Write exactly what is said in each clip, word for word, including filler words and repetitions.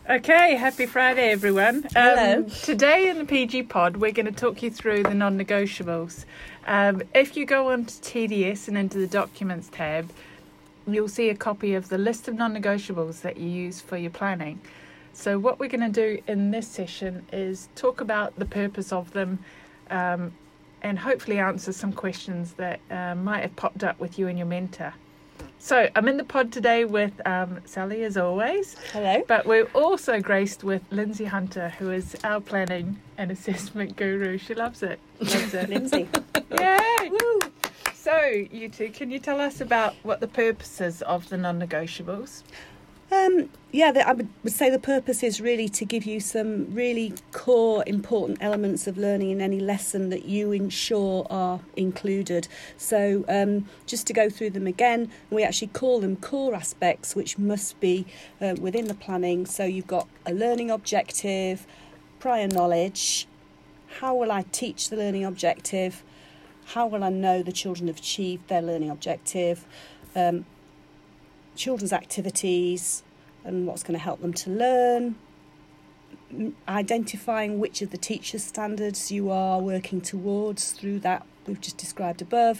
Okay, happy Friday, everyone. Um, Hello. Today in the P G Pod, we're going to talk you through the non-negotiables. Um, if you go on to T D S and into the Documents tab, you'll see a copy of the list of non-negotiables that you use for your planning. So what we're going to do in this session is talk about the purpose of them um, and hopefully answer some questions that uh, might have popped up with you and your mentor. So I'm in the pod today with um, Sally, as always. Hello. But we're also graced with Lindsay Hunter, who is our planning and assessment guru. She loves it. Loves it. Lindsay. Yay! Woo! So, you two, can you tell us about what the purpose is of the non-negotiables? Um, yeah, the, I would, would say the purpose is really to give you some really core, important elements of learning in any lesson that you ensure are included. So um, just to go through them again, we actually call them core aspects, which must be uh, within the planning. So you've got a learning objective, prior knowledge, how will I teach the learning objective, how will I know the children have achieved their learning objective, um, children's activities and what's going to help them to learn, identifying which of the teacher's standards you are working towards through that we've just described above,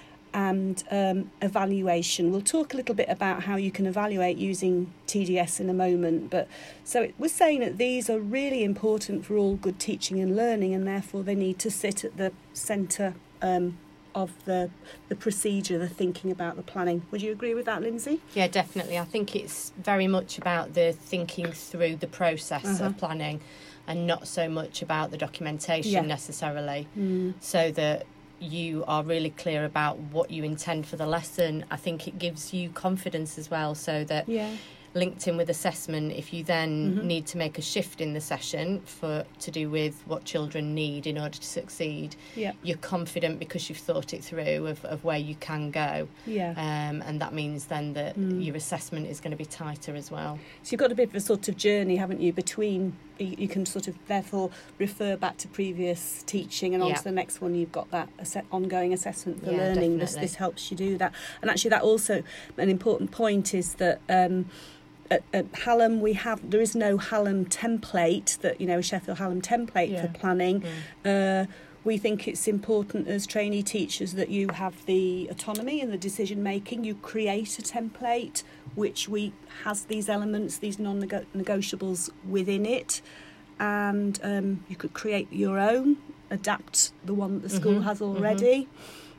and um, evaluation. We'll talk a little bit about how you can evaluate using T D S in a moment, but so it, we're saying that these are really important for all good teaching and learning, and therefore they need to sit at the centre um, of the the procedure, the thinking about the planning. Would you agree with that, Lindsay? Yeah, definitely. I think it's very much about the thinking through the process Uh-huh. of planning and not so much about the documentation Yeah. necessarily, Mm. so that you are really clear about what you intend for the lesson. I think it gives you confidence as well, so that Yeah. linked in with assessment, if you then Mhm. need to make a shift in the session for to do with what children need in order to succeed, Yeah. you're confident because you've thought it through of, of where you can go. Yeah. Um, and that means then that Mm. your assessment is going to be tighter as well. So you've got a bit of a sort of journey, haven't you, between, you you can sort of therefore refer back to previous teaching and on Yeah. to the next one. You've got that asse- ongoing assessment for Yeah, learning. This, definitely. this helps you do that. And actually that also, an important point is that um, at, at Hallam we have, there is no Hallam template, that, you know, a Sheffield Hallam template Yeah. for planning. Mm. Uh, we think it's important as trainee teachers that you have the autonomy and the decision making. You create a template which we has these elements, these non-negotiables within it, and um, you could create your own, adapt the one that the school Mhm, has already,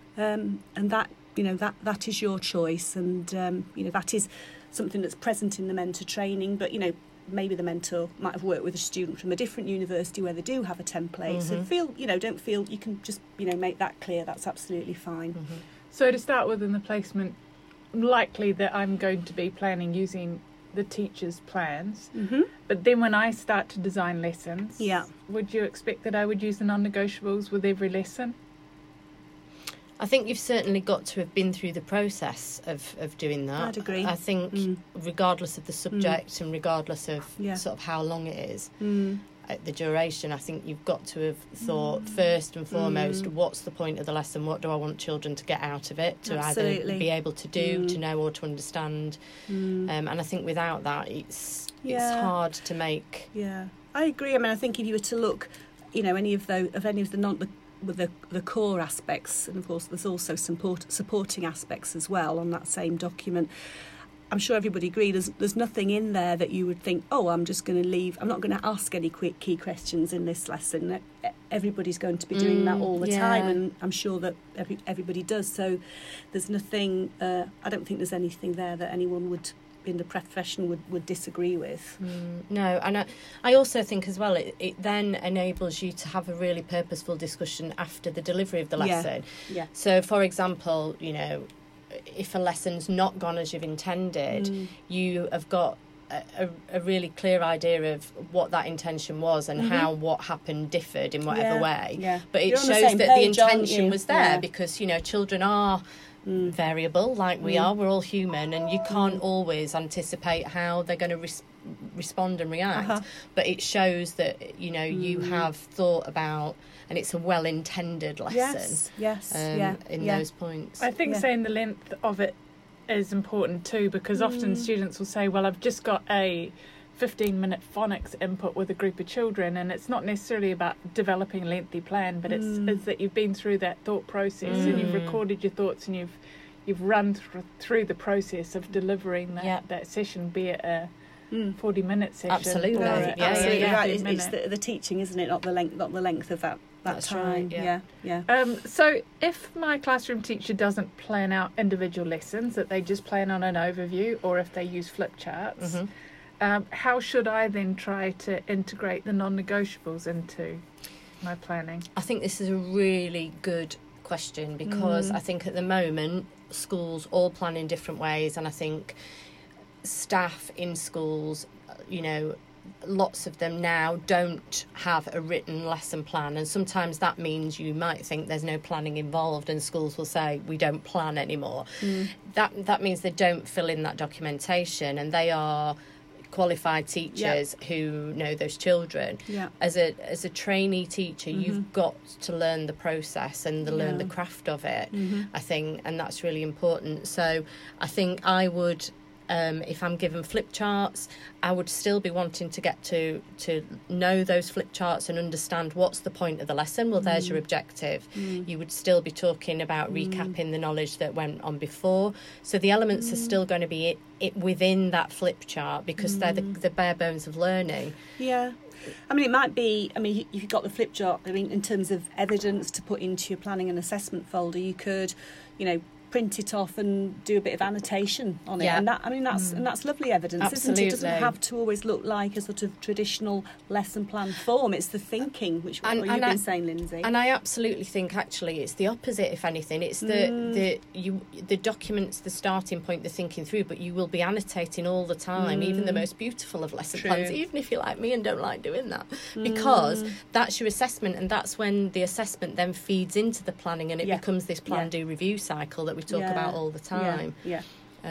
um, and that, you know, that that is your choice, and um, you know, that is something that's present in the mentor training. But you know, maybe the mentor might have worked with a student from a different university where they do have a template. So Mhm. feel, you know, don't feel, you can just, you know, make that clear. That's absolutely fine. Mhm. So to start with in the placement, likely that I'm going to be planning using the teacher's plans. Mm-hmm. But then when I start to design lessons, Yeah. would you expect that I would use the non-negotiables with every lesson? I think you've certainly got to have been through the process of, of doing that. I'd agree. I think Mm. regardless of the subject and regardless of Yeah. sort of how long it is, Mm. uh, the duration, I think you've got to have thought first and foremost, Mm. what's the point of the lesson? What do I want children to get out of it? To either Absolutely. be able to do, Mm. to know, or to understand. Mm. Um, and I think without that, it's it's Yeah. hard to make. Yeah, I agree. I mean, I think if you were to look, you know, any of those, of any of the non, the, with the the core aspects, and of course there's also support, supporting aspects as well on that same document. I'm sure everybody agrees. There's there's nothing in there that you would think, oh, I'm just going to leave. I'm not going to ask any quick key questions in this lesson. Everybody's going to be doing that Mm, all the yeah. time, and I'm sure that every, everybody does. So there's nothing. Uh, I don't think there's anything there that anyone would, in the profession, would, would disagree with. Mm, no, and I, I also think as well it, it then enables you to have a really purposeful discussion after the delivery of the Yeah. lesson. Yeah. So, for example, you know, if a lesson's not gone as you've intended, Mm. you have got a, a, a really clear idea of what that intention was and Mhm. how what happened differed in whatever Yeah, way. yeah. But it You're on the shows same that page, the aren't intention you? was there Yeah. because, you know, children are Mm. variable like we Mm. are. We're all human, and you can't Mm. always anticipate how they're going to res- respond and react. Uh-huh. But it shows that, you know, you Mm. have thought about, and it's a well-intended lesson. Yes, yes, um, yeah, in yeah. those points. I think Yeah. saying the length of it is important too, because often Mm. students will say, well, I've just got a fifteen minute phonics input with a group of children, and it's not necessarily about developing a lengthy plan, but it's, Mm. it's that you've been through that thought process and you've Mm. recorded your thoughts and you've you've run th- through the process of delivering that, Yeah. that session, be it a Mm. forty minute session. Absolutely. or No, a- Yeah, absolutely yeah, yeah. right. It's, fifteen it's minute. the, the teaching, isn't it? Not the length, not the length of that that That's time. right, yeah. yeah, yeah. Um, so if my classroom teacher doesn't plan out individual lessons, that they just plan on an overview, or if they use flip charts, Mhm. um, how should I then try to integrate the non-negotiables into my planning? I think this is a really good question because Mm. I think at the moment schools all plan in different ways, and I think staff in schools, you know, lots of them now don't have a written lesson plan, and sometimes that means you might think there's no planning involved, and schools will say we don't plan anymore. Mm. That that means they don't fill in that documentation, and they are qualified teachers who know those children. Yeah. As a as a trainee teacher, Mhm. you've got to learn the process and the, learn the Yeah. craft of it. Mm-hmm. I think, and that's really important. So I think I would, um, if I'm given flip charts, I would still be wanting to get to to know those flip charts and understand what's the point of the lesson. Well, there's your objective. Mm. You would still be talking about Mm. recapping the knowledge that went on before. So the elements are still going to be it, it within that flip chart because they're the, the bare bones of learning. Yeah. I mean, it might be, I mean, if you've got the flip chart, I mean, in terms of evidence to put into your planning and assessment folder, you could, you know, print it off and do a bit of annotation on it. Yeah. And that, I mean, that's and that's lovely evidence, isn't it? It doesn't Absolutely. have to always look like a sort of traditional lesson plan form. It's the thinking, which And- what you've and been I- saying, Lindsay. And I absolutely think actually it's the opposite, if anything. It's the Mm. the you the documents, the starting point, the thinking through, but you will be annotating all the time, even the Mm. most beautiful of lesson True. plans, even if you're like me and don't like doing that. Because Mm. that's your assessment, and that's when the assessment then feeds into the planning, and it Yeah. becomes this plan, Yeah. do, review cycle that we talk Yeah. about all the time. Yeah.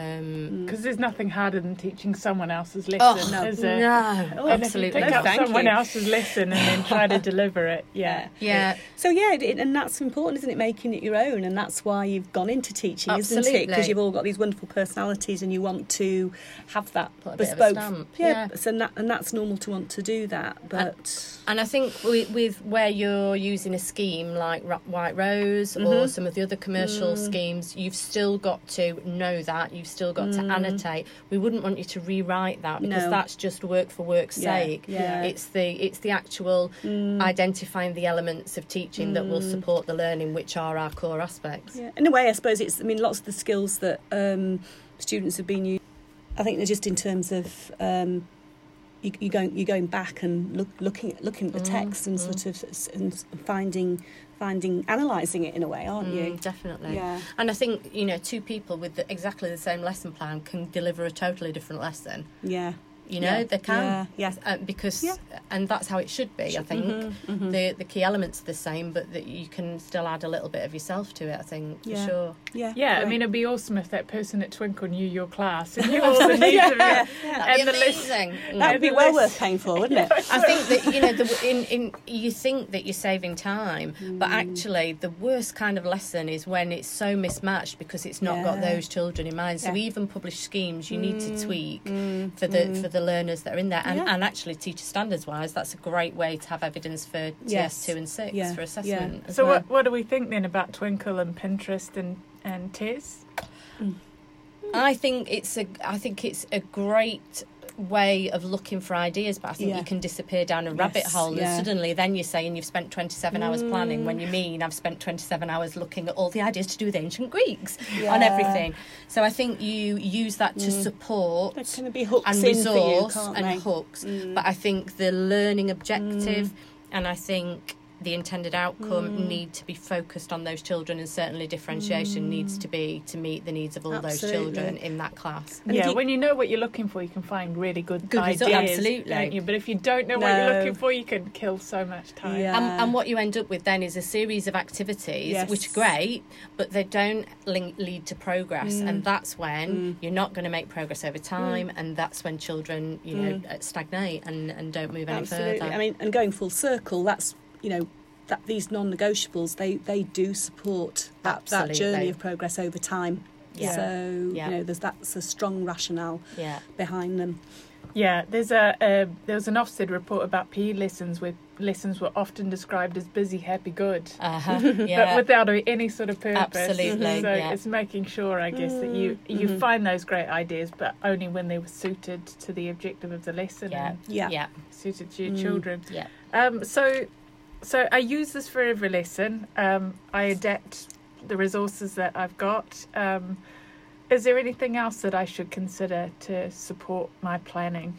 Um, Because there's nothing harder than teaching someone else's oh, lesson, no. is there? no, Oh, And absolutely if you pick No, up thank someone you. else's lesson and then try to deliver it, yeah. Yeah. So yeah, it, and that's important, isn't it? Making it your own, and that's why you've gone into teaching, isn't it? Absolutely. Because you've all got these wonderful personalities, and you want to have that Put a bit of a bespoke. stamp, Yeah, yeah. So that, and that's normal to want to do that, but And I think with, with where you're using a scheme like Ro- White Rose or Mhm. some of the other commercial Mm. schemes, you've still got to know that. You've still got to Mm. annotate. We wouldn't want you to rewrite that because No. that's just work for work's Yeah, sake. yeah. It's the it's the actual Mm. identifying the elements of teaching that will Mm. support the learning, which are our core aspects. yeah. In a way, I suppose it's. I mean, lots of the skills that um, students have been using. I think they're just in terms of. Um, you, you're going, you're going back and look, looking at looking at the Mm, text and mm. sort of s- and finding, finding, analysing it in a way, aren't you? Mm, definitely. Yeah. And I think, you know, two people with the, exactly the same lesson plan can deliver a totally different lesson. Yeah. You know, Yeah. they can. Yeah. Yeah. Uh, because, Yeah. and that's how it should be, I think. Mhm, mhm. The the key elements are the same, but that you can still add a little bit of yourself to it, I think, for Yeah. sure. Yeah. Yeah, I great. mean, it'd be awesome if that person at Twinkle knew your class and knew all the needs Yeah, of it. yeah, That'd And be the list- amazing. That would be the well list- worth paying for, wouldn't it? I think that, you know, the, in, in you think that you're saving time, but Mm. actually the worst kind of lesson is when it's so mismatched because it's not got Yeah. those children in mind. So Yeah. even published schemes, you need to Mm, tweak mm, for the mm. for the learners that are in there, and, Yeah. and actually teacher standards wise, that's a great way to have evidence for T S Yes. two and six Yeah. for assessment. as So well. what, what do we think then about Twinkle and Pinterest and, and Tez? I think it's a I think it's a great way of looking for ideas, but I think Yeah. you can disappear down a rabbit Yes, hole yeah. and suddenly then you're saying you've spent twenty-seven hours planning when Mm. you mean I've spent twenty-seven hours looking at all the ideas to do with ancient Greeks Yeah. on everything. So I think you use that to Mm. support There can be hooks and in for you, resource can't and they? hooks, Mm. but I think the learning objective Mm. and I think the intended outcome Mm. need to be focused on those children, and certainly differentiation Mm. needs to be to meet the needs of all those Absolutely. children in that class. And if yeah, you- when you know what you're looking for, you can find really good, Good ideas, result- absolutely. don't you? But if you don't know what No. you're looking for, you can kill so much time. Yeah. And, and what you end up with then is a series of activities, Yes. which are great, but they don't link, lead to progress. Mm. And that's when Mm. you're not going to make progress over time. And that's when children, you know, Mm. uh, stagnate and, and don't move any Absolutely. further. I mean, and going full circle, that's, you know, that these non-negotiables, they, they do support that, that journey Absolutely. of progress over time. Yeah. So, Yeah. you know, there's that's a strong rationale yeah. behind them. Yeah, there's a, a there was an Ofsted report about P E lessons where lessons were often described as busy, happy, good, Uh-huh. Yeah. but without any sort of purpose. Absolutely, So yeah. it's making sure, I guess, that you you Mhm. find those great ideas, but only when they were suited to the objective of the lesson Yeah. and Yeah. Yeah. suited to your Mm. children. Yeah. Um, so, so I use this for every lesson. Um, I adapt the resources that I've got. Um, is there anything else that I should consider to support my planning?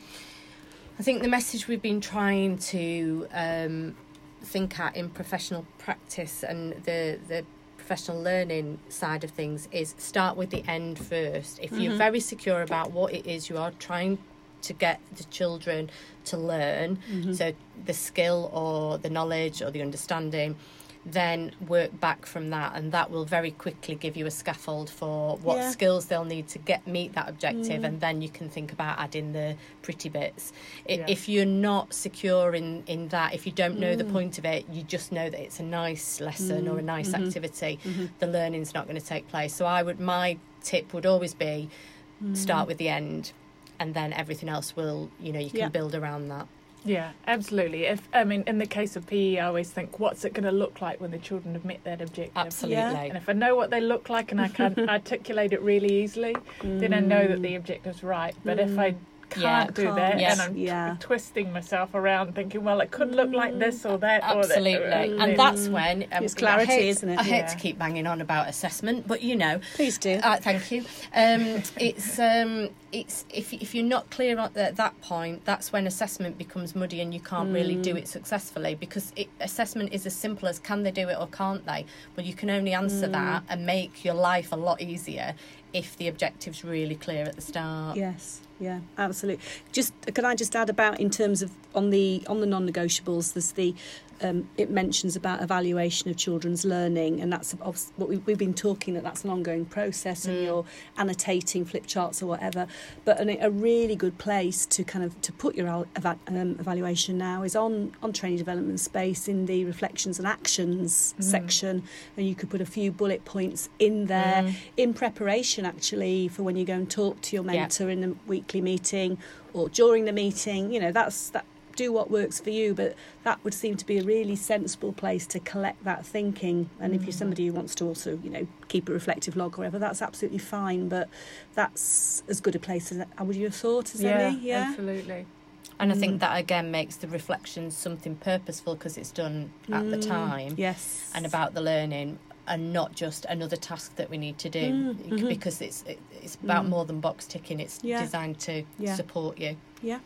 I think the message we've been trying to um, think at in professional practice and the the professional learning side of things is start with the end first. If you're Mhm. very secure about what it is you are trying to get the children to learn, Mhm. so the skill or the knowledge or the understanding, then work back from that, and that will very quickly give you a scaffold for what Yeah. skills they'll need to get meet that objective, Mm. and then you can think about adding the pretty bits. I Yeah. If you're not secure in, in that, if you don't know the Mm. point of it, you just know that it's a nice lesson Mm. or a nice Mhm. activity, Mhm. the learning's not going to take place. So I would, my tip would always be start with the end, and then everything else will, you know, you can Yeah. build around that. Yeah, absolutely. If I mean, in the case of P E, I always think, what's it going to look like when the children have met that objective? Absolutely. And if I know what they look like and I can articulate it really easily, then I know that the objective's right. But if I can't Yeah. do Can't, that yes. and I'm yeah. t- twisting myself around thinking, well, it could look like this or that. Absolutely. Or that, Mm. And that's when... Um, It's clarity, I hate, isn't it? I hate Yeah. to keep banging on about assessment, but, you know... Please do. Uh, thank you. Um, it's um, it's if if you're not clear at that, that point, that's when assessment becomes muddy and you can't really do Mm. it successfully, because it, assessment is as simple as can they do it or can't they? Well, you can only answer Mm. that and make your life a lot easier if the objective's really clear at the start. Yes, yeah, absolutely. Just can I just add about in terms of on the on the non-negotiables, there's the um, it mentions about evaluation of children's learning, and that's obs- what we, we've been talking that that's an ongoing process, and Mm. you're annotating flip charts or whatever. But an, a really good place to kind of to put your al- eva- um, evaluation now is on on training development space in the reflections and actions Mm. section, and you could put a few bullet points in there Mm. in preparation actually for when you go and talk to your Yeah. mentor in the weekly meeting or during the meeting. You know, that's that do what works for you, but that would seem to be a really sensible place to collect that thinking. And if you're somebody who wants to also, you know, keep a reflective log or whatever, that's absolutely fine, but that's as good a place as I would you have thought as yeah, any. Yeah, absolutely. And I Mm. think that again makes the reflections something purposeful because it's done at the Mm, time yes, and about the learning, and not just another task that we need to do, Mm, It- mhm. because it's it, it's about Mm. more than box ticking. It's Yeah. designed to Yeah. support you. yeah.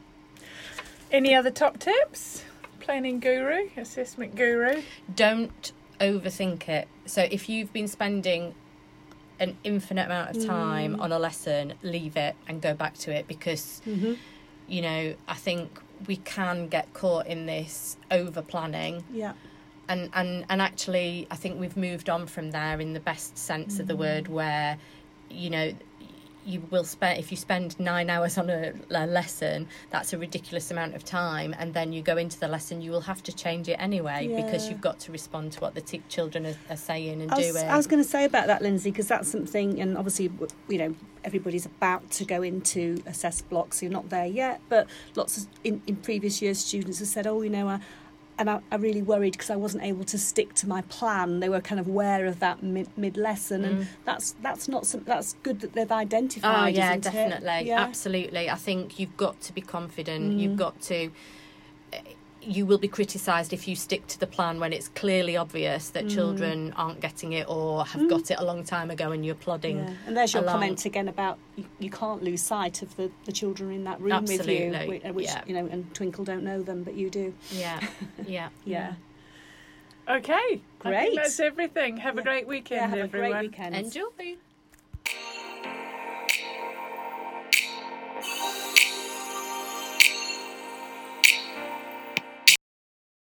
Any other top tips? Planning guru, assessment guru. Don't overthink it. So if you've been spending an infinite amount of time Mm. on a lesson, leave it and go back to it, because Mm-hmm. you know, I think we can get caught in this over planning. Yeah. And, and and actually, I think we've moved on from there in the best sense of the word, where, you know, you will spend, if you spend nine hours on a, a lesson, that's a ridiculous amount of time, and then you go into the lesson, you will have to change it anyway, because Yeah. you've got to respond to what the t- children are, are saying and I was, doing. I was going to say about that, Lindsay, because that's something, and obviously, w- you know, everybody's about to go into assess blocks. You're not there yet, but lots of in, in previous years, students have said, "Oh, you know, I." And I, I really worried because I wasn't able to stick to my plan. They were kind of aware of that mid, mid lesson, and Mm. that's that's not some, that's good that they've Oh identified. yeah, isn't it? definitely, Yeah. absolutely. I think you've got to be confident. Mm. You've got to. You will be criticised if you stick to the plan when it's clearly obvious that Mm. children aren't getting it or have Mm. got it a long time ago, and you're plodding. Yeah. And there's your along. comment again about you, you can't lose sight of the, the children in that room Absolutely, with you, which, which yeah. you know, and Twinkle don't know them, but you do. Yeah, yeah, Yeah. Okay, I Great. think that's everything. Have a Yeah. great weekend, Yeah, have a everyone. great weekend. Enjoy.